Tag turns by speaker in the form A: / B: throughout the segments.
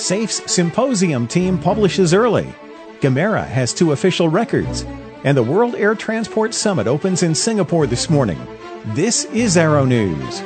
A: SAFE's Symposium team publishes early. Gamera has 2 official records. And the World Air Transport Summit opens in Singapore this morning. This is Arrow News.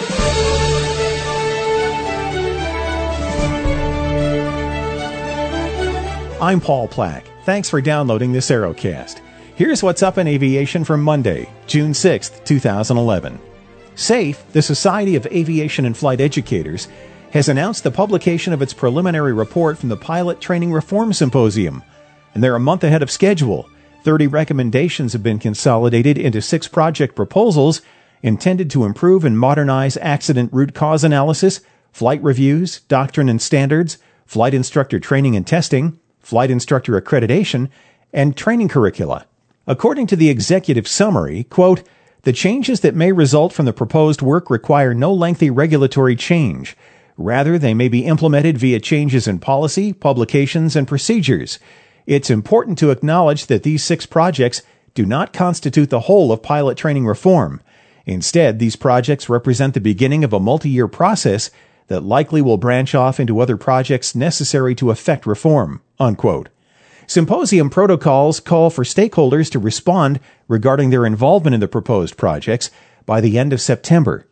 A: I'm Paul Plack. Thanks for downloading this Arrowcast. Here's what's up in aviation for Monday, June 6, 2011. SAFE, the Society of Aviation and Flight Educators, has announced the publication of its preliminary report from the Pilot Training Reform Symposium. And they're a month ahead of schedule. 30 recommendations have been consolidated into 6 project proposals intended to improve and modernize accident root cause analysis, flight reviews, doctrine and standards, flight instructor training and testing, flight instructor accreditation, and training curricula. According to the executive summary, quote, "The changes that may result from the proposed work require no lengthy regulatory change. Rather, they may be implemented via changes in policy, publications, and procedures. It's important to acknowledge that these 6 projects do not constitute the whole of pilot training reform. Instead, these projects represent the beginning of a multi-year process that likely will branch off into other projects necessary to effect reform," unquote. Symposium protocols call for stakeholders to respond regarding their involvement in the proposed projects by the end of September.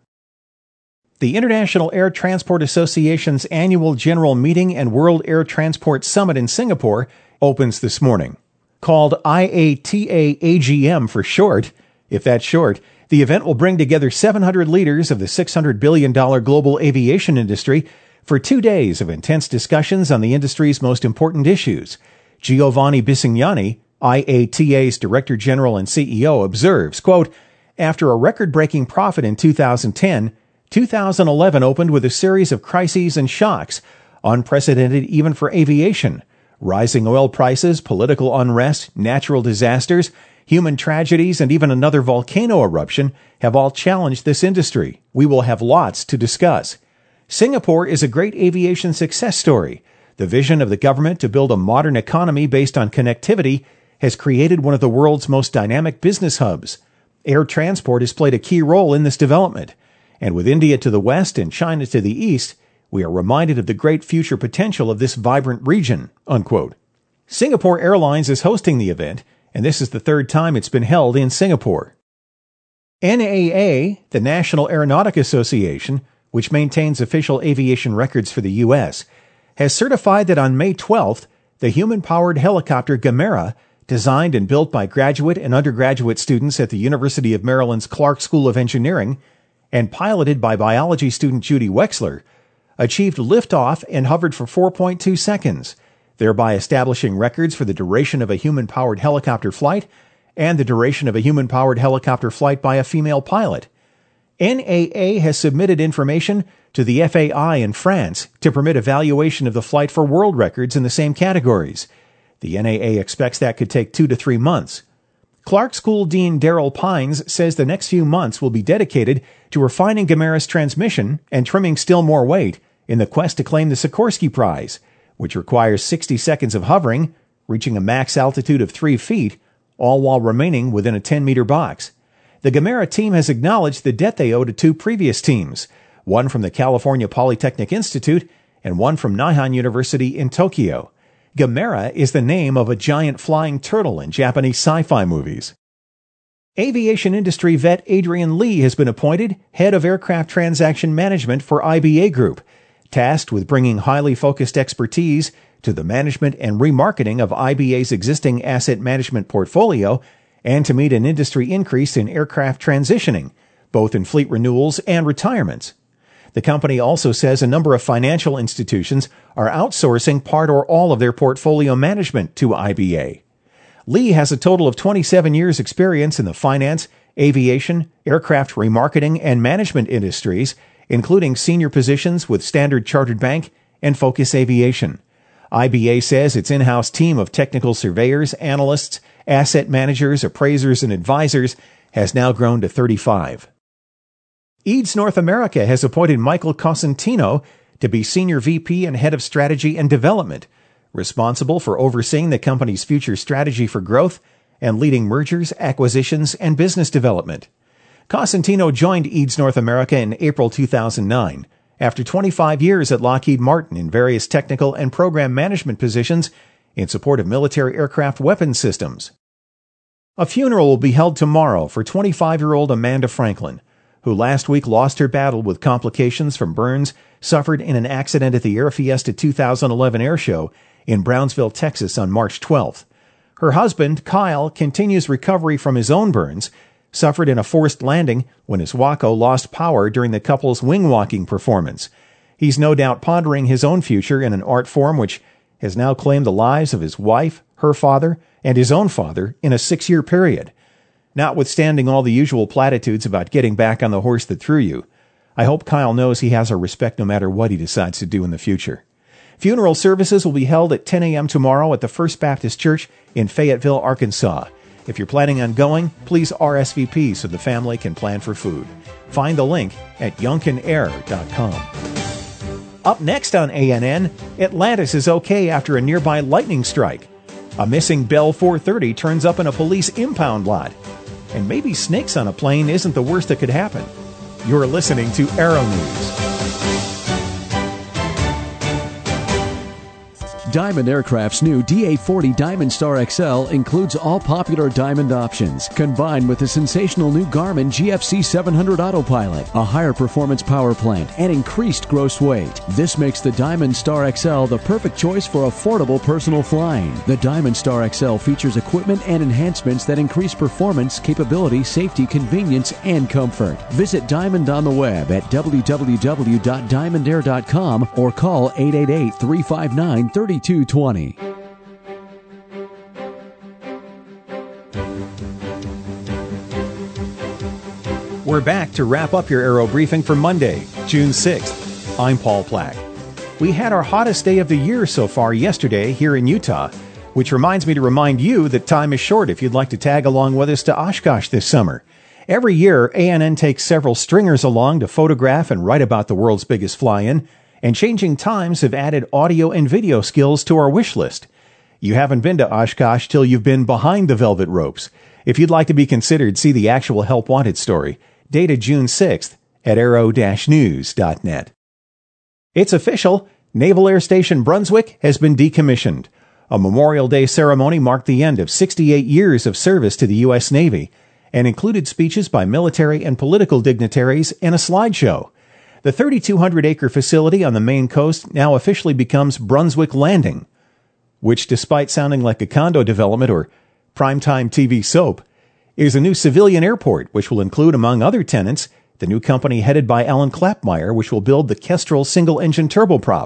A: The International Air Transport Association's annual General Meeting and World Air Transport Summit in Singapore opens this morning. Called IATA AGM for short, if that's short, the event will bring together 700 leaders of the $600 billion global aviation industry for 2 days of intense discussions on the industry's most important issues. Giovanni Bisignani, IATA's Director General and CEO, observes, quote, "After a record-breaking profit in 2010, 2011 opened with a series of crises and shocks, unprecedented even for aviation. Rising oil prices, political unrest, natural disasters, human tragedies, and even another volcano eruption have all challenged this industry. We will have lots to discuss. Singapore is a great aviation success story. The vision of the government to build a modern economy based on connectivity has created one of the world's most dynamic business hubs. Air transport has played a key role in this development. And with India to the west and China to the east, we are reminded of the great future potential of this vibrant region," unquote. Singapore Airlines is hosting the event, and this is the 3rd time it's been held in Singapore. NAA, the National Aeronautic Association, which maintains official aviation records for the U.S., has certified that on May 12th, the human-powered helicopter Gamera, designed and built by graduate and undergraduate students at the University of Maryland's Clark School of Engineering and piloted by biology student Judy Wexler, achieved liftoff and hovered for 4.2 seconds, thereby establishing records for the duration of a human-powered helicopter flight and the duration of a human-powered helicopter flight by a female pilot. NAA has submitted information to the FAI in France to permit evaluation of the flight for world records in the same categories. The NAA expects that could take 2 to 3 months. Clark School Dean Daryl Pines says the next few months will be dedicated to refining Gamera's transmission and trimming still more weight in the quest to claim the Sikorsky Prize, which requires 60 seconds of hovering, reaching a max altitude of 3 feet, all while remaining within a 10-meter box. The Gamera team has acknowledged the debt they owe to 2 previous teams, one from the California Polytechnic Institute and one from Nihon University in Tokyo. Gamera is the name of a giant flying turtle in Japanese sci-fi movies. Aviation industry vet Adrian Lee has been appointed head of aircraft transaction management for IBA Group, tasked with bringing highly focused expertise to the management and remarketing of IBA's existing asset management portfolio and to meet an industry increase in aircraft transitioning, both in fleet renewals and retirements. The company also says a number of financial institutions are outsourcing part or all of their portfolio management to IBA. Lee has a total of 27 years' experience in the finance, aviation, aircraft remarketing, and management industries, including senior positions with Standard Chartered Bank and Focus Aviation. IBA says its in-house team of technical surveyors, analysts, asset managers, appraisers, and advisors has now grown to 35. EADS North America has appointed Michael Cosentino to be Senior VP and Head of Strategy and Development, responsible for overseeing the company's future strategy for growth and leading mergers, acquisitions, and business development. Cosentino joined EADS North America in April 2009 After 25 years at Lockheed Martin in various technical and program management positions in support of military aircraft weapons systems. A funeral will be held tomorrow for 25-year-old Amanda Franklin, who last week lost her battle with complications from burns suffered in an accident at the Air Fiesta 2011 air show in Brownsville, Texas on March 12th. Her husband, Kyle, continues recovery from his own burns, suffered in a forced landing when his Waco lost power during the couple's wing-walking performance. He's no doubt pondering his own future in an art form which has now claimed the lives of his wife, her father, and his own father in a 6-year period. Notwithstanding all the usual platitudes about getting back on the horse that threw you, I hope Kyle knows he has our respect no matter what he decides to do in the future. Funeral services will be held at 10 a.m. tomorrow at the First Baptist Church in Fayetteville, Arkansas. If you're planning on going, please RSVP so the family can plan for food. Find the link at youngkinair.com. Up next on ANN, Atlantis is okay after a nearby lightning strike. A missing Bell 430 turns up in a police impound lot. And maybe snakes on a plane isn't the worst that could happen. You're listening to Aero News.
B: Diamond Aircraft's new DA-40 Diamond Star XL includes all popular Diamond options, combined with the sensational new Garmin GFC 700 Autopilot, a higher performance power plant, and increased gross weight. This makes the Diamond Star XL the perfect choice for affordable personal flying. The Diamond Star XL features equipment and enhancements that increase performance, capability, safety, convenience, and comfort. Visit Diamond on the web at www.diamondair.com or call 888-359-3220.
A: We're back to wrap up your Aero Briefing for Monday, June 6th. I'm Paul Plack. We had our hottest day of the year so far yesterday here in Utah, which reminds me to remind you that time is short if you'd like to tag along with us to Oshkosh this summer. Every year, ANN takes several stringers along to photograph and write about the world's biggest fly-in, and changing times have added audio and video skills to our wish list. You haven't been to Oshkosh till you've been behind the velvet ropes. If you'd like to be considered, see the actual Help Wanted story, dated June 6th at aero-news.net. It's official. Naval Air Station Brunswick has been decommissioned. A Memorial Day ceremony marked the end of 68 years of service to the U.S. Navy and included speeches by military and political dignitaries and a slideshow. The 3,200-acre facility on the Maine coast now officially becomes Brunswick Landing, which, despite sounding like a condo development or primetime TV soap, is a new civilian airport which will include, among other tenants, the new company headed by Alan Klappmeyer, which will build the Kestrel single-engine turboprop.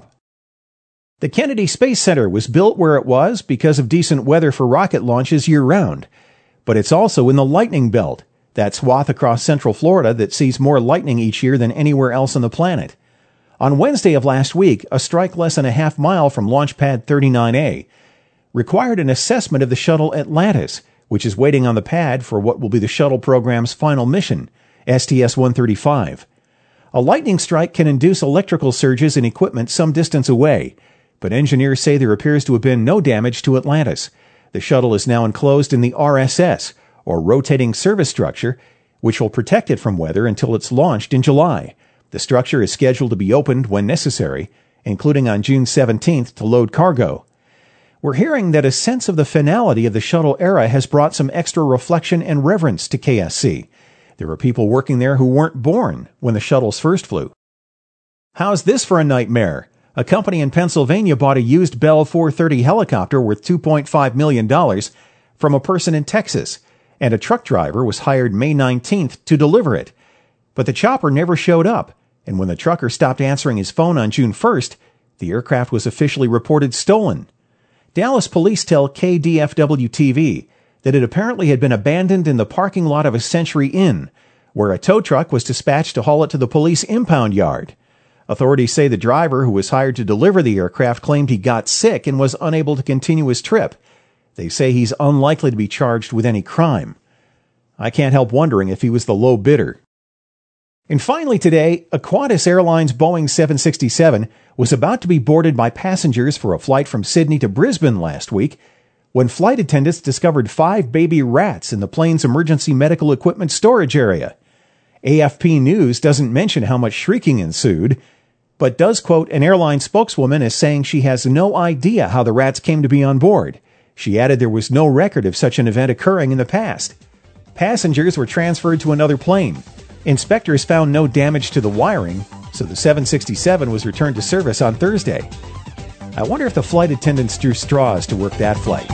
A: The Kennedy Space Center was built where it was because of decent weather for rocket launches year-round, but it's also in the Lightning Belt, that swath across central Florida that sees more lightning each year than anywhere else on the planet. On Wednesday of last week, a strike less than a half mile from Launch Pad 39A required an assessment of the shuttle Atlantis, which is waiting on the pad for what will be the shuttle program's final mission, STS-135. A lightning strike can induce electrical surges in equipment some distance away, but engineers say there appears to have been no damage to Atlantis. The shuttle is now enclosed in the RSS, or rotating service structure, which will protect it from weather until it's launched in July. The structure is scheduled to be opened when necessary, including on June 17th to load cargo. We're hearing that a sense of the finality of the shuttle era has brought some extra reflection and reverence to KSC. There are people working there who weren't born when the shuttles first flew. How's this for a nightmare? A company in Pennsylvania bought a used Bell 430 helicopter worth $2.5 million from a person in Texas, and a truck driver was hired May 19th to deliver it. But the chopper never showed up, and when the trucker stopped answering his phone on June 1st, the aircraft was officially reported stolen. Dallas police tell KDFW-TV that it apparently had been abandoned in the parking lot of a Century Inn, where a tow truck was dispatched to haul it to the police impound yard. Authorities say the driver who was hired to deliver the aircraft claimed he got sick and was unable to continue his trip. They say he's unlikely to be charged with any crime. I can't help wondering if he was the low bidder. And finally today, a Qantas Airlines Boeing 767 was about to be boarded by passengers for a flight from Sydney to Brisbane last week when flight attendants discovered 5 baby rats in the plane's emergency medical equipment storage area. AFP News doesn't mention how much shrieking ensued. but does quote an airline spokeswoman as saying she has no idea how the rats came to be on board. She added there was no record of such an event occurring in the past. Passengers were transferred to another plane. Inspectors found no damage to the wiring, so the 767 was returned to service on Thursday. I wonder if the flight attendants drew straws to work that flight.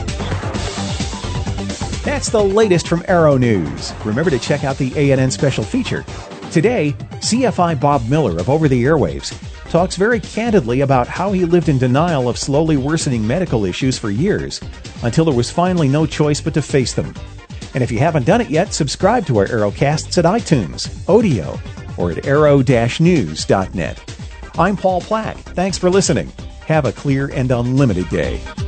A: That's the latest from Aero News. Remember to check out the ANN special feature. Today, CFI Bob Miller of Over the Airwaves talks very candidly about how he lived in denial of slowly worsening medical issues for years, until there was finally no choice but to face them. And if you haven't done it yet, subscribe to our Aerocasts at iTunes, Odeo, or at aero-news.net. I'm Paul Plack. Thanks for listening. Have a clear and unlimited day.